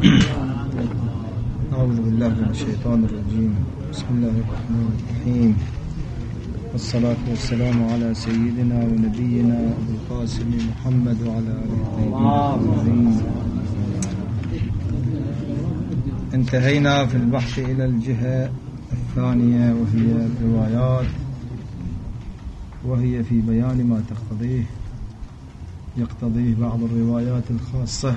أعوذ بالله من الشيطان الرجيم. بسم الله الرحمن الرحيم، والصلاة والسلام على سيدنا ونبينا أبو القاسم محمد وعلى آله الطيبين. انتهينا في البحث إلى الجهة الثانية وهي الروايات، وهي في بيان ما يقتضيه بعض الروايات الخاصة.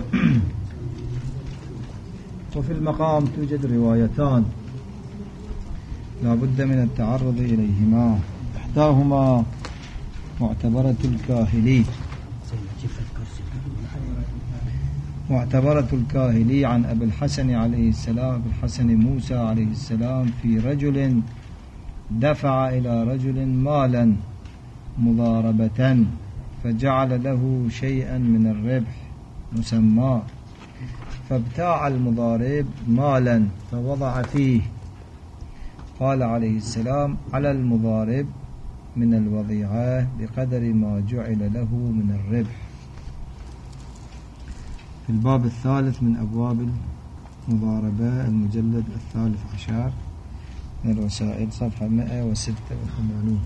وفي المقام توجد روايتان لا بد من التعرض إليهما، إحداهما معتبرة الكاهلي عن أبي الحسن عليه السلام، أبي الحسن موسى عليه السلام، في رجل دفع إلى رجل مالا مضاربة فجعل له شيئا من الربح مسمى، فابتاع المضارب مالا فوضع فيه. قال عليه السلام: على المضارب من الوضيعة بقدر ما جعل له من الربح. في الباب الثالث من أبواب المضاربة، المجلد 13 من الرسائل، صفحة 186.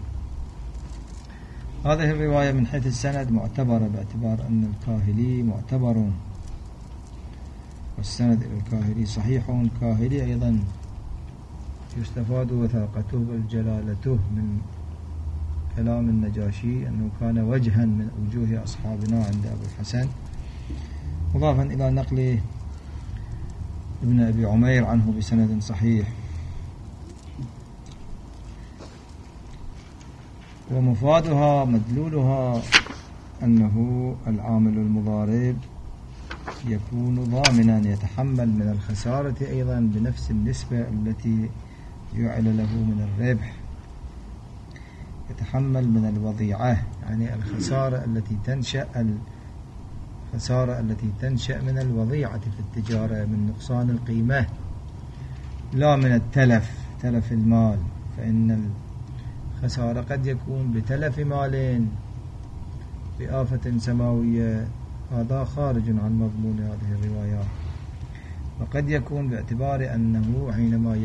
هذه الرواية من حيث السند معتبرة، باعتبار أن الكاهلي معتبر، والسند إلى الكاهلي صحيح. الكاهلي أيضا يستفاد وثاقته بل جلالته من كلام النجاشي أنه كان وجها من وجوه أصحابنا عند أبو الحسن، مضافا إلى نقل ابن أبي عمير عنه بسند صحيح. ومفادها مدلولها أنه العامل المضارب يكون ضامنا، يتحمل من الخسارة أيضا بنفس النسبة التي جعل له من الربح، يتحمل من الوضيعة، يعني الخسارة التي تنشأ من الوضيعة في التجارة، من نقصان القيمة، لا من تلف المال. فإن الخسارة قد يكون بتلف مال بآفة سماوية، هذا خارج عن مضمون هذه الروايات. وقد يكون باعتبار أنه حينما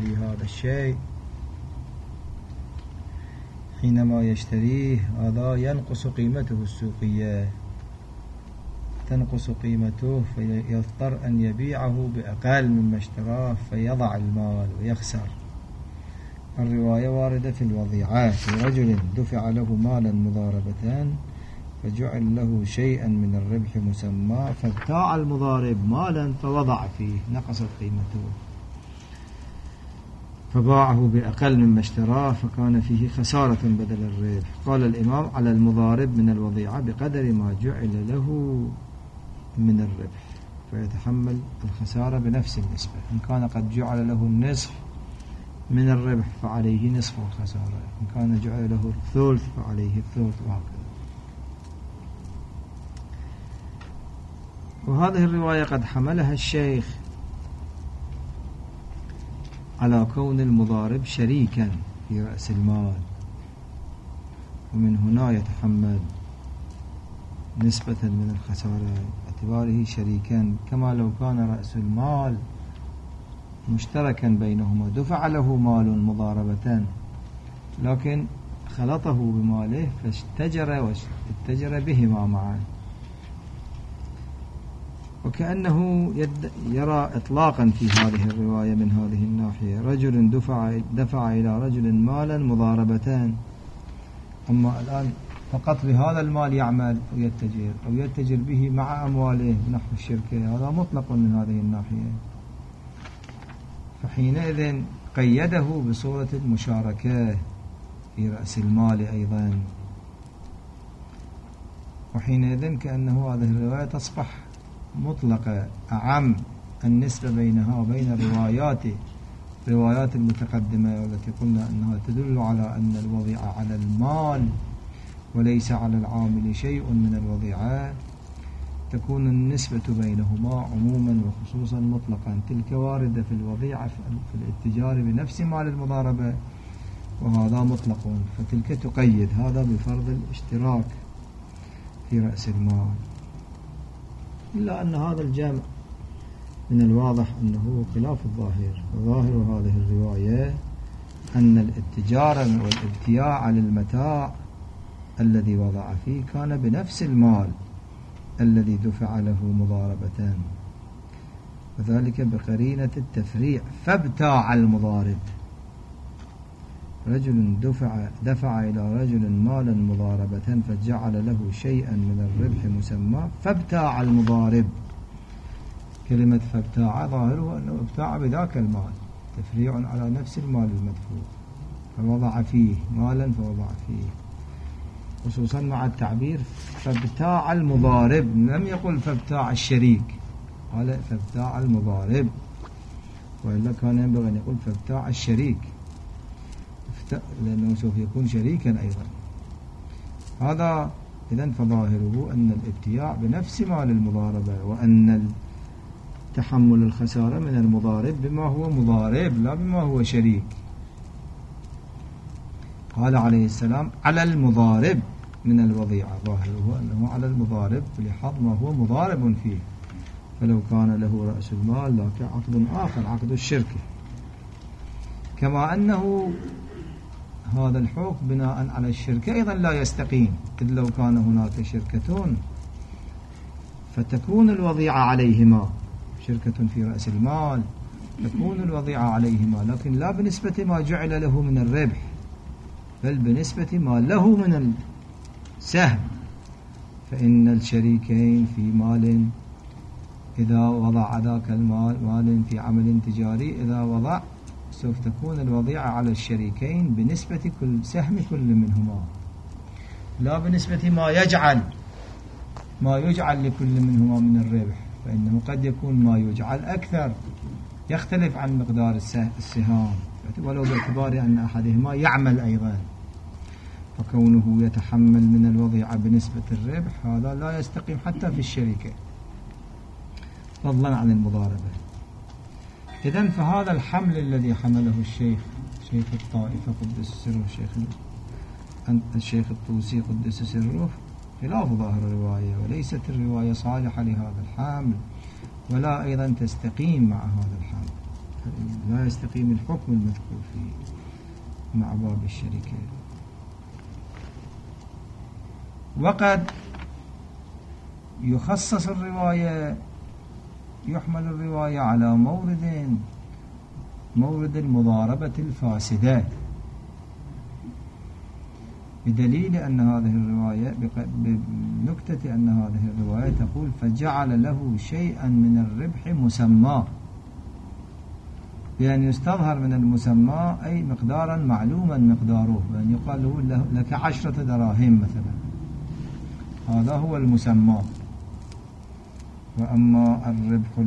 يشتريه هذا ينقص قيمته السوقية، تنقص قيمته، فيضطر أن يبيعه بأقل مما اشتراه فيضع المال ويخسر. الرواية واردة في الوضيعة، في رجل دفع له مالا مضاربة فجعل له شيئا من الربح مسمى، فابتاع المضارب مالا فوضع فيه، نقصت قيمته فباعه بأقل مما اشتراه فكان فيه خسارة بدل الربح. قال الإمام: على المضارب من الوضيعة بقدر ما جعل له من الربح، فيتحمل الخسارة بنفس النسبة. إن كان قد جعل له النصف من الربح فعليه نصف الخسارة، إن كان جعل له الثلث فعليه الثلث، وهكذا. وهذه الرواية قد حملها الشيخ على كون المضارب شريكا في رأس المال، ومن هنا يتحمل نسبة من الخسارة باعتباره شريكا، كما لو كان رأس المال مشتركا بينهما، دفع له مال مضاربة لكن خلطه بماله فاتجر بهما معا. وكأنه يرى إطلاقا في هذه الرواية من هذه الناحية: رجل دفع إلى رجل مالا مضاربة، أما الآن فقط بهذا المال يعمل أو يتجر به مع أمواله نحو الشركة، هذا مطلق من هذه الناحية. فحينئذ قيده بصورة المشاركة في رأس المال أيضا، وحينئذ كأنه هذه الرواية تصبح مطلقة أعم النسبة بينها وبين الروايات المتقدمة، والتي قلنا أنها تدل على أن الوضيعة على المال وليس على العامل شيء من الوضيعة. تكون النسبة بينهما عموما وخصوصا مطلقا، تلك واردة في الوضيعة في الاتجار بنفس مال المضاربة، وهذا مطلق، فتلك تقيد هذا بفرض الاشتراك في رأس المال. إلا أن هذا الجمع من الواضح أنه خلاف الظاهر. وظاهر هذه الرواية أن الاتجار والابتياع على المتاع الذي وضع فيه كان بنفس المال الذي دفع له مضاربة، وذلك بقرينة التفريع. فابتاع المضارب، رجل دفع إلى رجل مالا مضاربة فجعل له شيئا من الربح مسمى فابتاع المضارب. كلمة فابتاع ظاهره أنه ابتاع بذاك المال، تفريع على نفس المال المدفوع، فوضع فيه مالا فوضع فيه، خصوصا مع التعبير فابتاع المضارب. لم يقل فابتاع الشريك، قال فابتاع المضارب، وإلا كان ينبغي أن يقول فابتاع الشريك، لأنه سوف يكون شريكا أيضا. هذا إذن فظاهره أن الابتياع بنفس مال المضاربة، وأن تحمل الخسارة من المضارب بما هو مضارب لا بما هو شريك. قال عليه السلام على المضارب من الوضيعة، ظاهره أنه على المضارب لحظ ما هو مضارب فيه، فلو كان له رأس المال لك عقد آخر، عقد الشركة. كما أنه هذا الحكم بناء على الشركة أيضا لا يستقيم، إذ لو كان هناك شركتون فتكون الوضيعة عليهما، شركة في رأس المال تكون الوضيعة عليهما، لكن لا بنسبة ما جعل له من الربح، بل بنسبة ما له من السهم. فإن الشريكين في مال إذا وضع ذاك المال مال في عمل تجاري، إذا وضع سوف تكون الوضيعة على الشريكين بنسبة كل سهم كل منهما، لا بنسبة ما يجعل لكل منهما من الربح، فإنه قد يكون ما يجعل أكثر يختلف عن مقدار السهام، ولو باعتبار أن أحدهما يعمل أيضا، فكونه يتحمل من الوضيعة بنسبة الربح هذا لا يستقيم حتى في الشركة، فضلا عن المضاربة. إذن فهذا الحمل الذي حمله شيخ الطائفة قدس سره، الشيخ الطوسي قدس سره، خلاف ظاهر الرواية، وليست الرواية صالحة لهذا الحمل، ولا أيضا تستقيم مع هذا الحمل، لا يستقيم الحكم المذكور فيه مع باب الشركة. وقد يخصص الرواية، يحمل الرواية على مورد المضاربة الفاسدة، بدليل أن هذه الرواية، بنكتة أن هذه الرواية تقول فجعل له شيئا من الربح مسمى، بأن يستظهر من المسمى أي مقدارا معلوما مقداره، بأن يقال له لك 10 دراهم مثلا، هذا هو المسمى. وأما الربح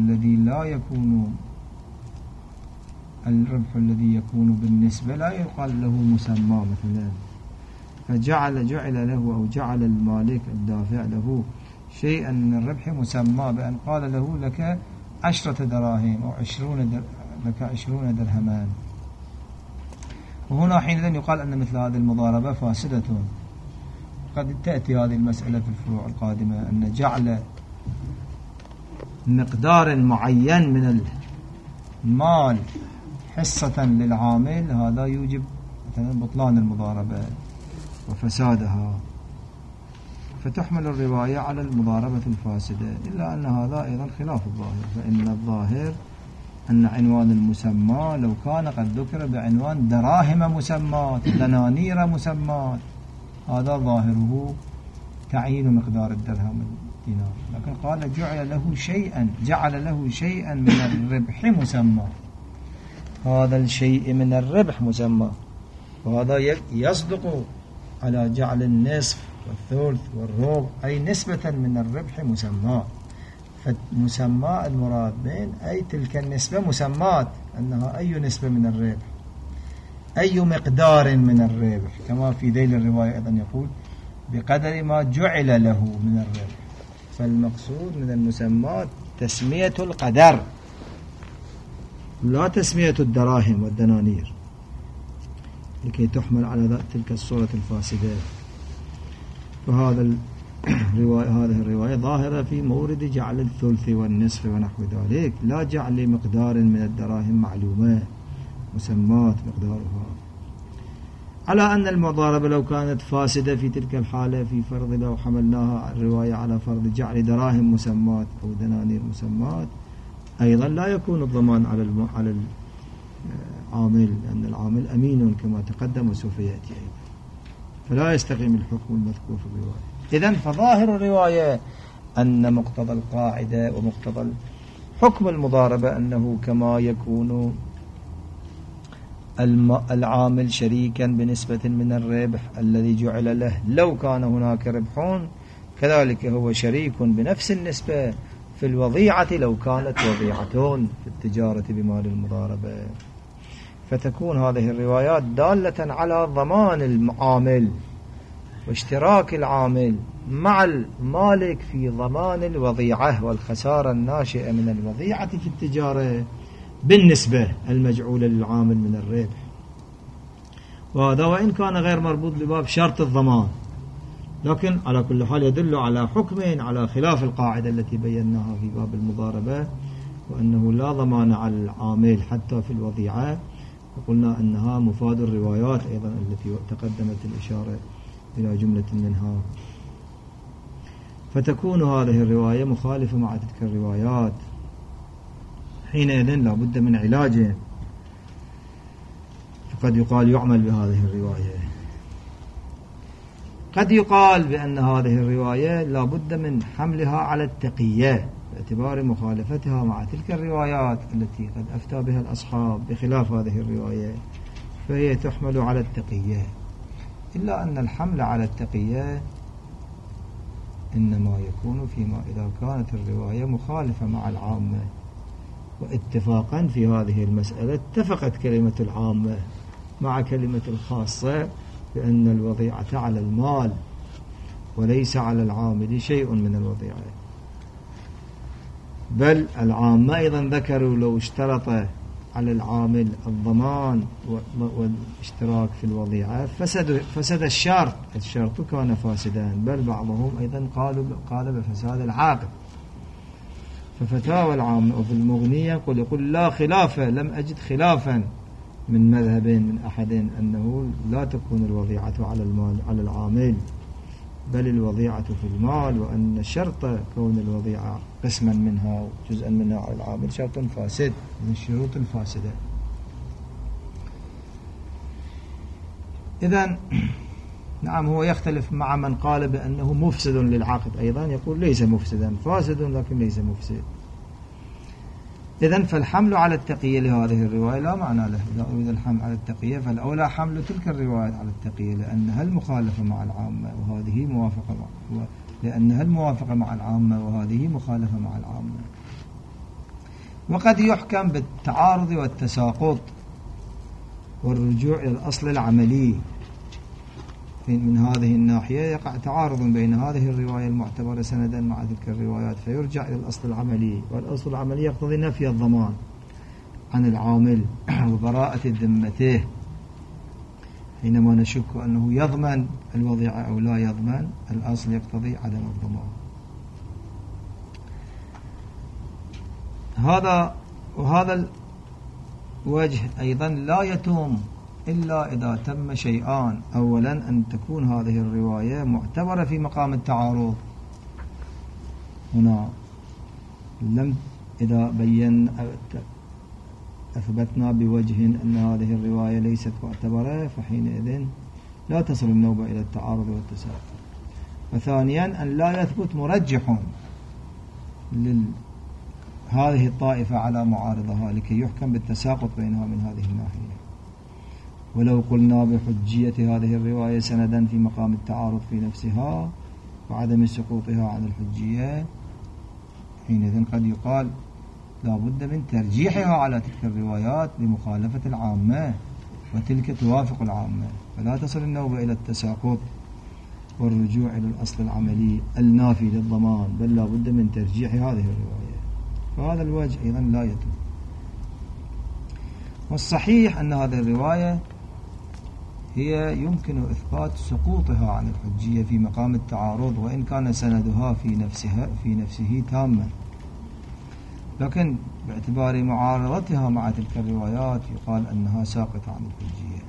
الذي يكون بالنسبة لا يقال له مسمى مثلا، جعل له أو جعل المالك الدافع له شيئا من الربح مسمى، بأن قال له لك 10 دراهم أو 20 درهمان. وهنا حينئذ يقال أن مثل هذه المضاربة فاسدة. قد تأتي هذه المسألة في الفروع القادمة، أن جعل مقدار معين من المال حصة للعامل هذا يوجب مثلا بطلان المضاربة وفسادها، فتحمل الرواية على المضاربة الفاسدة، إلا أن هذا أيضا خلاف الظاهر، فإن الظاهر أن عنوان المسمى لو كان قد ذكر بعنوان دراهم مسمات، دنانير مسمات، هذا ظاهره تعيين مقدار الدرهم الدينار، لكن قال جعل له شيئا من الربح مسمى، هذا الشيء من الربح مسمى، وهذا يصدق على جعل النصف والثلث والربع أي نسبة من الربح مسمى. فمسمى المراد من أي تلك النسبة مسمات، أنها أي نسبة من الربح، أي مقدار من الربح، كما في ذيل الرواية أيضا يقول بقدر ما جعل له من الربح. فالمقصود من المسمات تسمية القدر، لا تسمية الدراهم والدنانير، لكي تحمل على تلك الصورة الفاسدة. فهذا هذه الرواية ظاهرة في مورد جعل الثلث والنصف ونحو ذلك، لا جعل مقدار من الدراهم معلومة مسمات مقدارها، على أن المضاربة لو كانت فاسدة في تلك الحالة في فرض لو حملناها الرواية على فرض جعل دراهم مسمات أو دنانير مسمات أيضا لا يكون الضمان على العامل، لأن العامل أمين كما تقدم وسوف يأتي أيضا، فلا يستقيم الحكم المذكور في الرواية. إذن فظاهر الرواية أن مقتضى القاعدة ومقتضى حكم المضاربة أنه كما يكون العامل شريكا بنسبة من الربح الذي جعل له لو كان هناك ربح، كذلك هو شريك بنفس النسبة في الوضيعة لو كانت وضيعة في التجارة بمال المضاربة. فتكون هذه الروايات دالة على ضمان العامل واشتراك العامل مع المالك في ضمان الوضيعة والخسارة الناشئة من الوضيعة في التجارة بالنسبة المجعولة للعامل من الربح، وهذا وإن كان غير مربوط بباب شرط الضمان، لكن على كل حال يدل على حكم على خلاف القاعدة التي بيناها في باب المضاربة، وأنه لا ضمان على العامل حتى في الوضيعة، وقلنا أنها مفاد الروايات أيضا التي تقدمت الإشارة إلى جملة منها. فتكون هذه الرواية مخالفة مع تلك الروايات، حينئذ لا بد من علاجه، فقد يقال يعمل بهذه الرواية، قد يقال بأن هذه الرواية لا بد من حملها على التقية باعتبار مخالفتها مع تلك الروايات التي قد أفتى بها الأصحاب بخلاف هذه الرواية، فهي تحمل على التقية، إلا أن الحمل على التقية إنما يكون فيما إذا كانت الرواية مخالفة مع العامة، واتفاقا في هذه المسألة اتفقت كلمة العامة مع كلمة الخاصة بأن الوضيعة على المال وليس على العامل شيء من الوضيعة، بل العامة أيضا ذكروا لو اشترط على العامل الضمان والاشتراك في الوضيعة فسد الشرط كان فاسدا، بل بعضهم أيضا قال بفساد العاقد. ففتاوى العامة وفي المغنية يقول لا خلاف، لم أجد خلافا من مذهب من أحد أنه لا تكون الوضيعة على المال على العامل، بل الوضيعة في المال، وأن شرط كون الوضيعة قسما منها وجزءا منها على العامل شرط فاسد من الشروط الفاسدة. إذن نعم هو يختلف مع من قال بأنه مفسد للعقد، أيضا يقول ليس مفسدا، فاسد لكن ليس مفسد. إذن فالحمل على التقية لهذه الرواية لا معنى له، إذا أريد الحمل على التقية فالأولى حمل تلك الرواية على التقية لأنها المخالفة مع العامة وهذه موافقة لأنها الموافقة مع العامة وهذه مخالفة مع العامة. وقد يحكم بالتعارض والتساقط والرجوع إلى الأصل العملي، من هذه الناحية يقع تعارض بين هذه الرواية المعتبرة سندا مع تلك الروايات فيرجع إلى الأصل العملي، والأصل العملي يقتضي نفي الضمان عن العامل وبراءة ذمته حينما نشك أنه يضمن الوضيعة أو لا يضمن، الأصل يقتضي عدم الضمان. وهذا الوجه أيضا لا يتم إلا إذا تم شيئان، أولا أن تكون هذه الرواية معتبرة في مقام التعارض، هنا إذا أثبتنا بوجه أن هذه الرواية ليست معتبرة فحينئذ لا تصل النوبة إلى التعارض والتساقط. وثانيا أن لا يثبت مرجح لهذه الطائفة على معارضها لكي يحكم بالتساقط بينها من هذه الناحية. ولو قلنا بحجية هذه الرواية سندا في مقام التعارض في نفسها وعدم سقوطها عن الحجية، حينئذ قد يقال لا بد من ترجيحها على تلك الروايات لمخالفة العامة، وتلك توافق العامة، فلا تصل النوبة إلى التساقط والرجوع إلى الأصل العملي النافي للضمان، بل لا بد من ترجيح هذه الرواية. فهذا الوجه أيضا لا يتم. والصحيح أن هذه الرواية هي يمكن إثبات سقوطها عن الحجية في مقام التعارض، وإن كان سندها في نفسه تاما، لكن باعتبار معارضتها مع تلك الروايات يقال أنها ساقطة عن الحجية،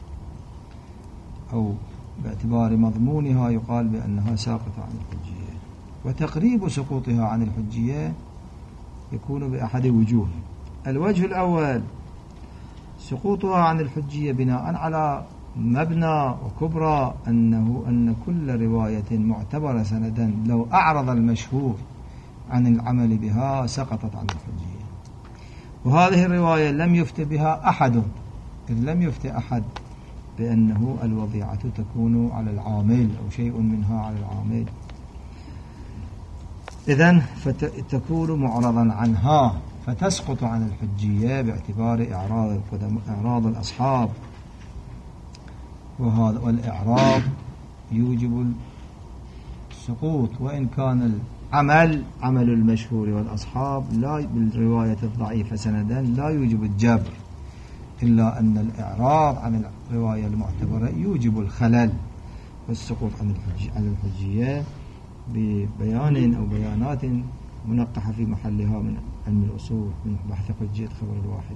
أو باعتبار مضمونها يقال بأنها ساقطة عن الحجية. وتقريب سقوطها عن الحجية يكون بأحد وجوه. الوجه الأول سقوطها عن الحجية بناء على مبنى وكبرى أن كل رواية معتبرة سندا لو أعرض المشهور عن العمل بها سقطت عن الحجية. وهذه الرواية لم يفت بها أحد، إذ لم يفت أحد بأنه الوضيعة تكون على العامل أو شيء منها على العامل، إذن فتكون معرضا عنها فتسقط عن الحجية باعتبار إعراض الأصحاب، والإعراض يوجب السقوط، وإن كان العمل عمل المشهور والأصحاب لا بالرواية الضعيفة سندا لا يوجب الجبر، إلا أن الإعراض عن الرواية المعتبرة يوجب الخلل والسقوط عن الحجية ببيان أو بيانات منقحة في محلها من علم الأصول من بحث حجية خبر الواحد.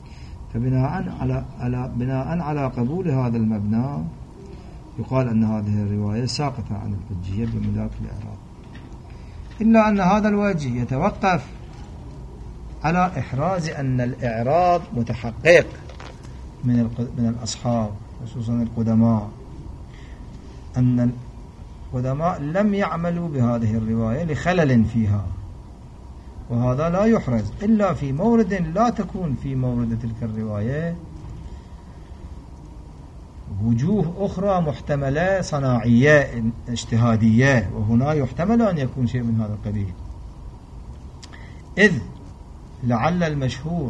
فبناء على قبول هذا المبنى يقال أن هذه الرواية ساقطة عن الحجية بملاك الإعراض، إلا أن هذا الوجه يتوقف على إحراز أن الإعراض متحقق من الأصحاب خصوصا القدماء، أن القدماء لم يعملوا بهذه الرواية لخلل فيها، وهذا لا يحرز إلا في مورد لا تكون في مورد تلك الرواية وجوه أخرى محتملة صناعية اجتهادية، وهنا يحتمل أن يكون شيء من هذا القبيل، إذ لعل المشهور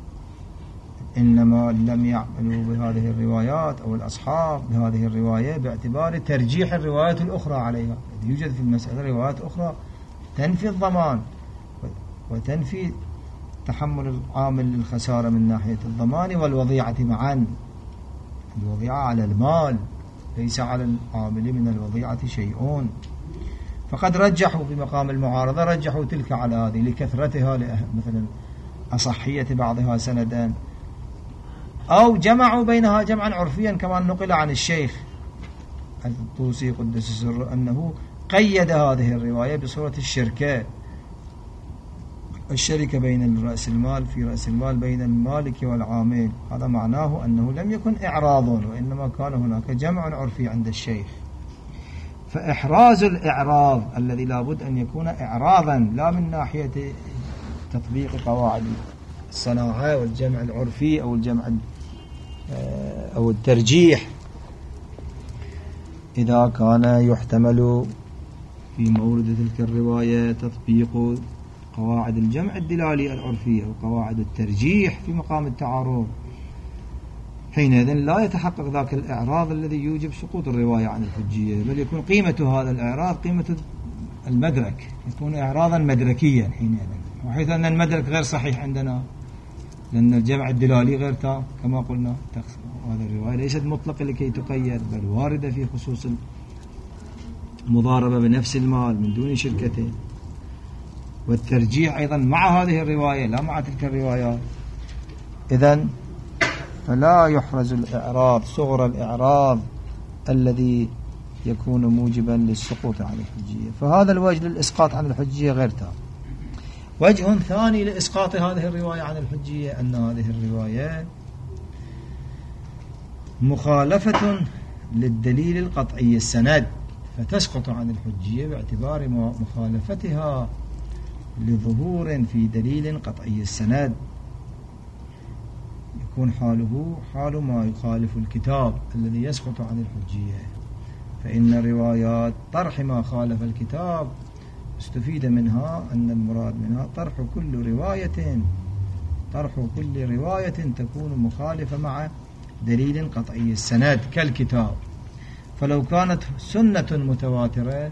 إنما لم يعملوا بهذه الروايات أو الأصحاب بهذه الرواية باعتبار ترجيح الروايات الأخرى عليها. يوجد في المسألة روايات أخرى تنفي الضمان وتنفي تحمل العامل للخسارة من ناحية الضمان والوضيعة معا. الوضيعة على المال ليس على العامل من الوضيعة شيء، فقد رجحوا في مقام المعارضة رجحوا تلك على هذه لكثرتها مثلا أصحية بعضها سندا، أو جمعوا بينها جمعا عرفيا كما نقل عن الشيخ الطوسي قدس سره أنه قيد هذه الرواية بصورة الشركة بين رأس المال في رأس المال بين المالك والعامل. هذا معناه أنه لم يكن إعراض، وإنما كان هناك جمع عرفي عند الشيخ. فإحراز الإعراض الذي لابد أن يكون إعراضا لا من ناحية تطبيق قواعد الصناعة والجمع العرفي أو الجمع أو الترجيح، إذا كان يحتمل في مورد تلك الرواية تطبيق قواعد الجمع الدلالي العرفي أو قواعد الترجيح في مقام التعارض، حينئذ لا يتحقق ذاك الإعراض الذي يوجب سقوط الرواية عن الحجية، بل يكون قيمة هذا الإعراض قيمة المدرك، يكون إعراضا مدركيا حينئذ، وحيث أن المدرك غير صحيح عندنا لأن الجمع الدلالي غير تام كما قلنا. هذه الرواية ليست مطلقة لكي تقيد، بل واردة في خصوص المضاربة بنفس المال من دون شركته، والترجيح أيضا مع هذه الرواية لا مع تلك الروايات. إذن فلا يحرز الإعراض صغر الإعراض الذي يكون موجبا للسقوط عن الحجية، فهذا الوجه للإسقاط عن الحجية غير تام. وجه ثاني لإسقاط هذه الرواية عن الحجية أن هذه الرواية مخالفة للدليل القطعي السند، فتسقط عن الحجية باعتبار مخالفتها لظهور في دليل قطعي السند، يكون حاله حال ما يخالف الكتاب الذي يسقط عن الحجية. فإن روايات طرح ما خالف الكتاب استفيد منها أن المراد منها طرح كل رواية تكون مخالفة مع دليل قطعي السند كالكتاب. فلو كانت سنة متواترة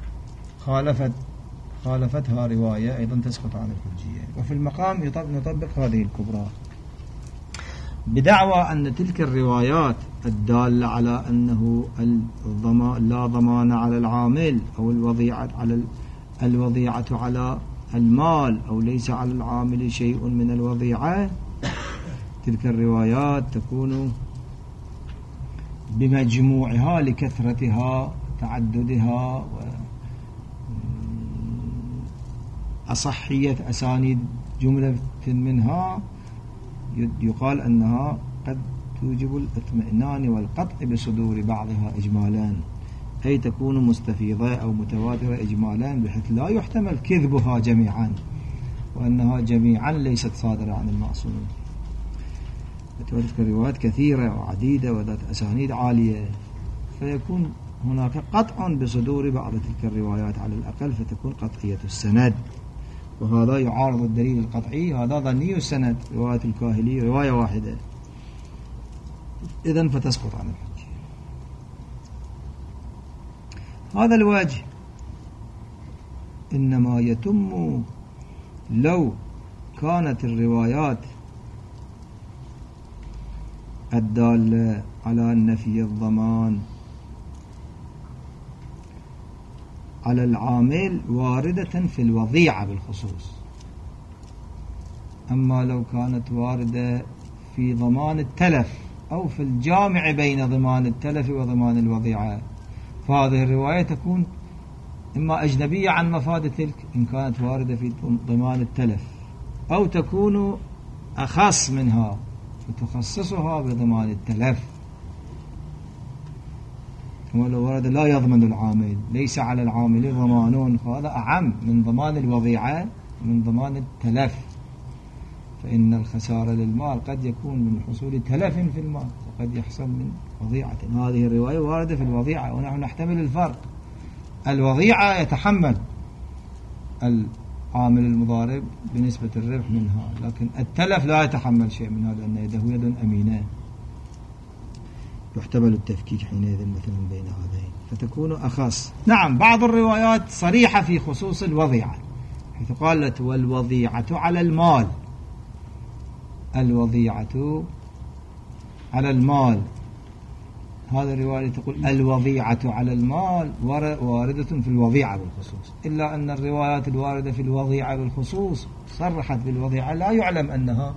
خالفتها رواية أيضا تسقط عن الحجية. وفي المقام نطبق هذه الكبرى. بدعوى أن تلك الروايات الدالة على أنه لا ضمان على العامل أو الوضيعة على المال أو ليس على العامل شيء من الوضيعة، تلك الروايات تكون بمجموعها لكثرتها تعددها وأصحية أسانيد جملة منها يقال أنها قد توجب الاطمئنان والقطع بصدور بعضها إجمالا، أي تكون مستفيضة أو متواترة إجمالا بحيث لا يحتمل كذبها جميعا وأنها جميعا ليست صادرة عن المعصوم. تلك الروايات كثيرة وعديدة وذات أسانيد عالية، فيكون هناك قطع بصدور بعض تلك الروايات على الأقل، فتكون قطعية السند، وهذا يعارض الدليل القطعي، هذا ظني السند. رواية الكاهلي رواية واحدة إذن فتسقط عن الحجة. هذا الوجه إنما يتم لو كانت الروايات الدالة على نفي الضمان على العامل واردة في الوضيعة بالخصوص. أما لو كانت واردة في ضمان التلف أو في الجامع بين ضمان التلف وضمان الوضيعة، فهذه الرواية تكون إما أجنبية عن مفاد تلك إن كانت واردة في ضمان التلف، أو تكون أخص منها فتخصصها بضمان التلف. ولو ورد لا يضمن العامل، ليس على العامل ضمان، فهذا أعم من ضمان الوضيعة ومن ضمان التلف، فإن الخسارة للمال قد يكون من حصول تلف في المال وقد يحصل من وضيعة. هذه الرواية واردة في الوضيعة، ونحن نحتمل الفرق. الوضيعة يتحمل العامل المضارب بنسبة الربح منها، لكن التلف لا يتحمل شيء منها لأن يده يد أمينة، يحتمل التفكيك حينئذ مثلا بين هذين فتكون أخص. نعم، بعض الروايات صريحة في خصوص الوضيعة، حيث قالت والوضيعة على المال، الوضيعة على المال، هذا الرواية تقول الوضيعة على المال واردة في الوضيعة بالخصوص، إلا أن الروايات الواردة في الوضيعة بالخصوص صرحت بالوضيعة لا يعلم أنها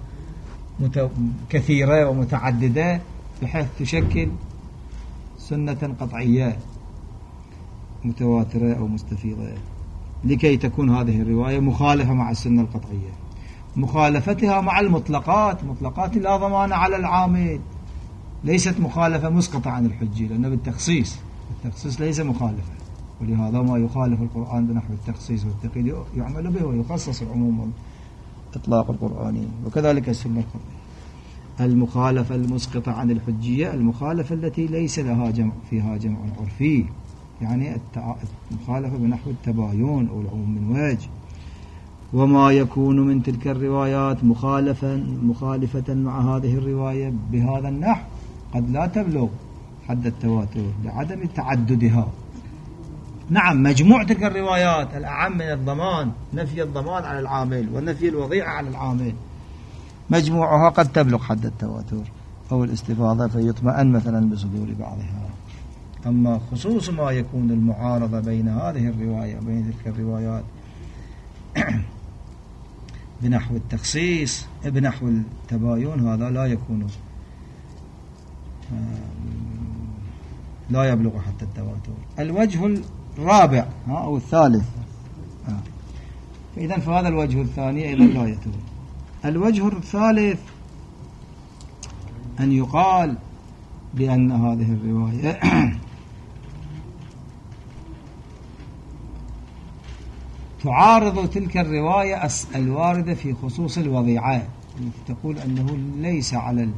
كثيرة ومتعددة بحيث تشكل سنة قطعية متواترة أو مستفيضة، لكي تكون هذه الرواية مخالفة مع السنة القطعية. مخالفتها مع المطلقات، مطلقات لا ضمان على العامل، ليست مخالفة مسقطة عن الحجة، لأن بالتخصيص التخصيص ليس مخالفة، ولهذا ما يخالف القرآن بنحو التخصيص والتقييد يعمل به ويخصص العموم والإطلاق القرآني، وكذلك السنة القطعية. المخالفة المسقطة عن الحجية المخالفة التي ليس لها جمع فيها جمع عرفي، يعني المخالفة بنحو التباين أو العموم من وجه. وما يكون من تلك الروايات مخالفة مع هذه الرواية بهذا النحو قد لا تبلغ حد التواتر لعدم تعددها. نعم، مجموع تلك الروايات الأعم من الضمان، نفي الضمان على العامل ونفي الوضيعة على العامل، مجموعها قد تبلغ حد التواتر أو الاستفاضة فيطمئن مثلا بصدور بعضها. أما خصوص ما يكون المعارضة بين هذه الرواية وبين تلك الروايات بنحو التخصيص بنحو التباين، هذا لا يكون لا يبلغ حتى التواتر. الوجه الرابع أو الثالث، فإذا فهذا الوجه الثاني أيضا لا يتم. الوجه الثالث أن يقال بأن هذه الرواية تعارض تلك الرواية الواردة في خصوص الوضيعة، تقول أنه ليس على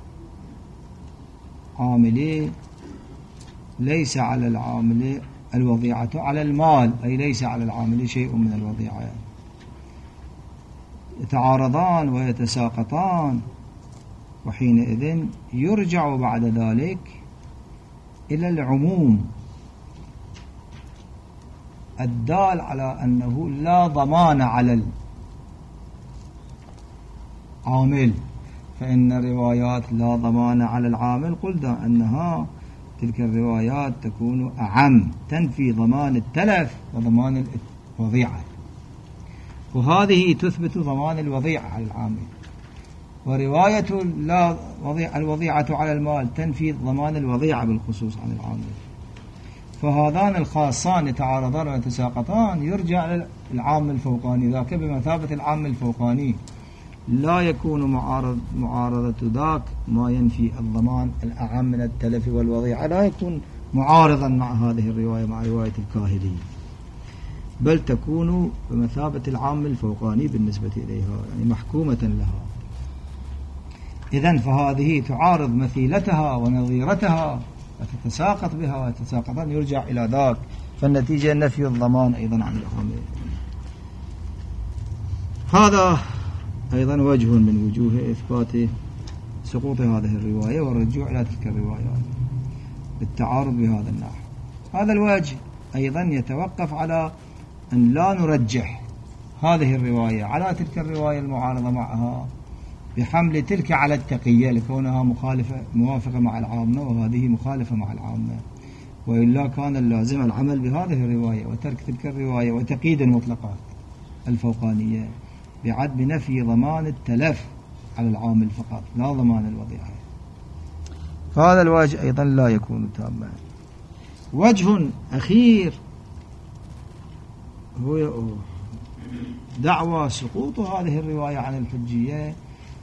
العامل ليس على العامل الوضيعة على المال، أي ليس على العامل شيء من الوضيعة، يتعارضان ويتساقطان، وحينئذ يرجع بعد ذلك إلى العموم الدال على أنه لا ضمان على العامل، فإن الروايات لا ضمان على العامل، قلنا أنها تلك الروايات تكون أعم، تنفي ضمان التلف وضمان الوضيعة، وهذه تثبت ضمان الوضيعة على العامل. ورواية الوضيعة على المال تنفي ضمان الوضيعة بالخصوص عن العامل. فهذان الخاصان يتعارضان ويتساقطان، يرجع للعام الفوقاني، ذاك بمثابة العام الفوقاني، لا يكون معارضة ذاك ما ينفي الضمان الأعم من التلف والوضيعة، لا يكون معارضا مع هذه الرواية، مع رواية الكاهلي، بل تكون بمثابة العام الفوقاني بالنسبة إليها، يعني محكومة لها. إذن فهذه تعارض مثيلتها ونظيرتها وتتساقط بها وتتساقطان، يرجع إلى ذاك، فالنتيجة نفي الضمان أيضا عن العامل. هذا أيضا وجه من وجوه إثبات سقوط هذه الرواية والرجوع إلى تلك الروايات بالتعارض بهذا النحو. هذا الوجه أيضا يتوقف على أن لا نرجح هذه الرواية على تلك الرواية المعارضة معها بحمل تلك على التقية لكونها موافقة مع العامة، وهذه مخالفة مع العامة، وإلا كان اللازم العمل بهذه الرواية وترك تلك الرواية وتقييد المطلقات الفوقانية بعد بنفي ضمان التلف على العامل فقط، لا ضمان الوضيعة. فهذا الوجه أيضا لا يكون تاما. وجه أخير هو دعوى سقوط هذه الرواية عن الحجية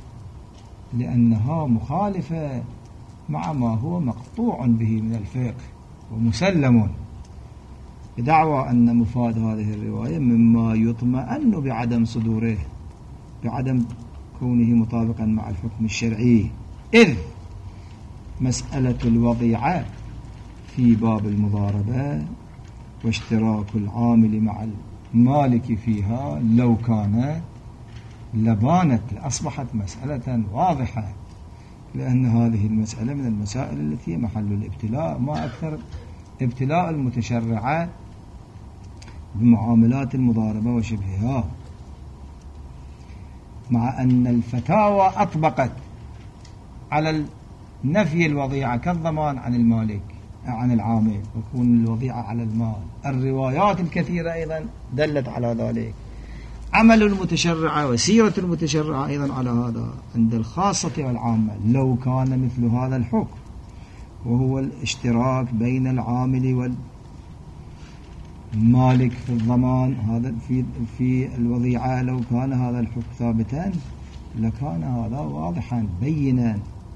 لأنها مخالفة مع ما هو مقطوع به من الفقه ومسلم، بدعوى أن مفاد هذه الرواية مما يطمئن بعدم صدوره، بعدم كونه مطابقا مع الحكم الشرعي، إذ مسألة الوضيعة في باب المضاربة واشتراك العامل مع المالك فيها لو كان لبانت أصبحت مسألة واضحة، لأن هذه المسألة من المسائل التي محل الابتلاء، ما أكثر ابتلاء المتشرعة بمعاملات المضاربة وشبهها، مع أن الفتاوى أطبقت على نفي الوضيعة كالضمان عن المالك عن العامل وكون الوضيعة على المال. الروايات الكثيرة أيضا دلت على ذلك، عمل المتشرعة وسيرة المتشرعة أيضا على هذا عند الخاصة والعامة. لو كان مثل هذا الحكم وهو الاشتراك بين العامل والمالك في الضمان هذا في الوضيعة، لو كان هذا الحكم ثابتا لكان هذا واضحا بينا،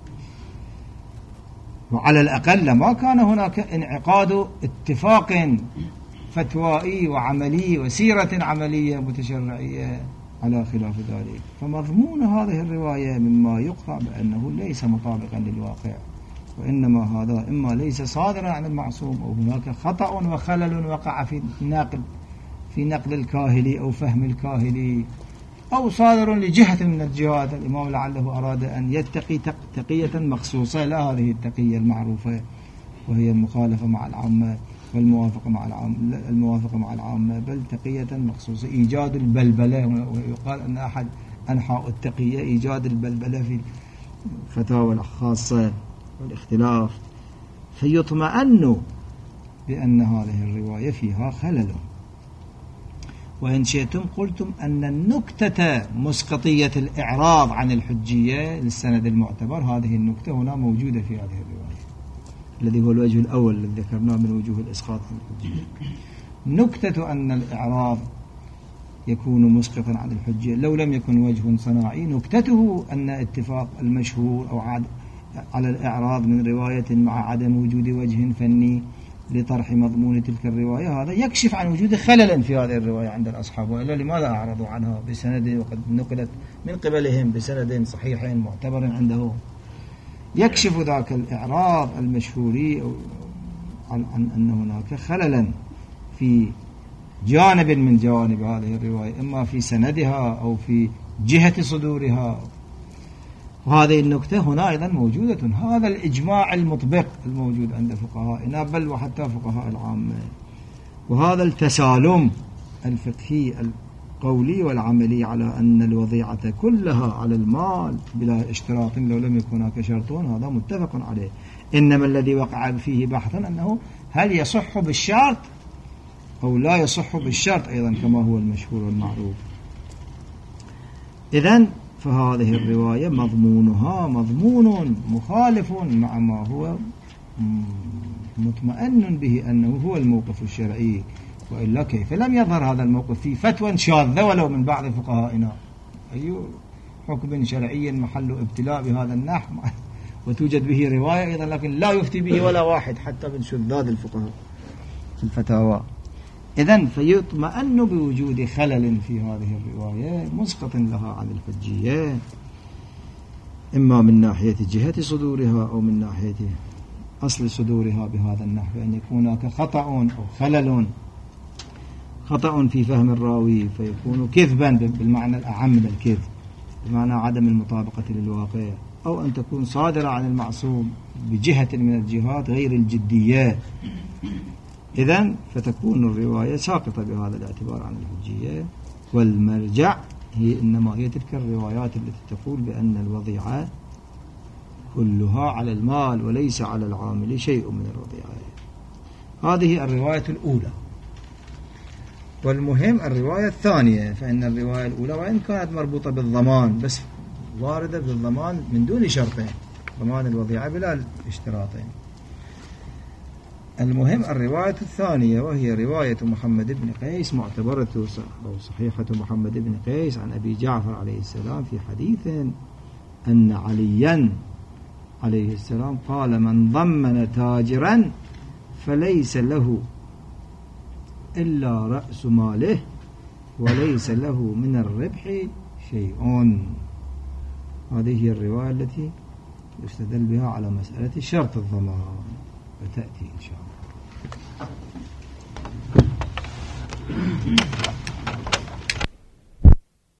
وعلى الأقل ما كان هناك انعقاد اتفاق فتوائي وعملي وسيرة عملية متشرعية على خلاف ذلك. فمضمون هذه الرواية مما يقطع بأنه ليس مطابقا للواقع، وإنما هذا إما ليس صادرا عن المعصوم، أو هناك خطأ وخلل وقع في نقل الكاهلي أو فهم الكاهلي، أو صادر لجهة من الجهات. الإمام لعله أراد أن يتقي تقية مخصوصة، لا هذه التقية المعروفة وهي المخالفة مع العامة والموافقة مع العامة، بل تقية مخصوصة، إيجاد البلبلة. ويقال أن أحد أنحاء التقية إيجاد البلبلة في الفتاوى الخاصة والاختلاف، فيطمئن بأن هذه الرواية فيها خلل. وإن شئتم قلتم أن النكتة مسقطية الإعراض عن الحجية للسند المعتبر، هذه النكتة هنا موجودة في هذه الرواية، الذي هو الوجه الأول الذي ذكرناه من وجوه الإسقاط عن الحجية. نكتة أن الإعراض يكون مسقطا عن الحجية لو لم يكن وجه صناعي، نكتته أن اتفاق المشهور أو على الإعراض من رواية مع عدم وجود وجه فني لطرح مضمون تلك الرواية، هذا يكشف عن وجود خلل في هذه الرواية عند الأصحاب، وإلا لماذا أعرضوا عنها بسند وقد نقلت من قبلهم بسند صحيح معتبر عندهم؟ يكشف ذاك الإعراض المشهوري عن أن هناك خللا في جانب من جوانب هذه الرواية، إما في سندها أو في جهة صدورها. وهذه النكتة هنا أيضا موجودة، هذا الإجماع المطبق الموجود عند فقهائنا بل وحتى فقهاء العامة، وهذا التسالم الفقهي القولي والعملي على أن الوضيعة كلها على المال بلا اشتراط لو لم يكن هناك شرطون، هذا متفق عليه. إنما الذي وقع فيه بحث أنه هل يصح بالشرط أو لا يصح بالشرط أيضا كما هو المشهور والمعروف. إذن فهذه الرواية مضمونها مضمون مخالف مع ما هو مطمئن به أنه هو الموقف الشرعي، وإلا كيف لم يظهر هذا الموقف في فتوى شاذة ولو من بعض فقهائنا؟ أي حكم شرعي محل ابتلاء بهذا النحو وتوجد به رواية أيضا لكن لا يفتي به ولا واحد حتى من شذاذ الفقهاء في الفتاوى. إذن فيطمئن بوجود خلل في هذه الرواية مسقط لها عن الحجية، إما من ناحية جهة صدورها أو من ناحية أصل صدورها بهذا النحو، أن يكون هناك خطأ أو خلل، خطأ في فهم الراوي فيكون كذبا بالمعنى الأعم من الكذب بمعنى عدم المطابقة للواقع، أو أن تكون صادرة عن المعصوم بجهة من الجهات غير الجدية. إذن فتكون الرواية ساقطة بهذا الاعتبار عن الحجية، والمرجع إنما هي تلك الروايات التي تقول بأن الوضيعة كلها على المال وليس على العامل شيء من الوضيعة. هذه الرواية الأولى. والمهم الرواية الثانية، فإن الرواية الأولى وإن كانت مربوطة بالضمان بس واردة بالضمان من دون شرطين، ضمان الوضيعة بلا اشتراطين. المهم الرواية الثانية وهي رواية محمد بن قيس معتبرة أو صحيحة محمد بن قيس عن أبي جعفر عليه السلام في حديث أن عليا عليه السلام قال: من ضمن تاجرا فليس له إلا رأس ماله وليس له من الربح شيء. هذه هي الرواية التي يستدل بها على مسألة شرط الضمان، وتأتي إن شاء الله.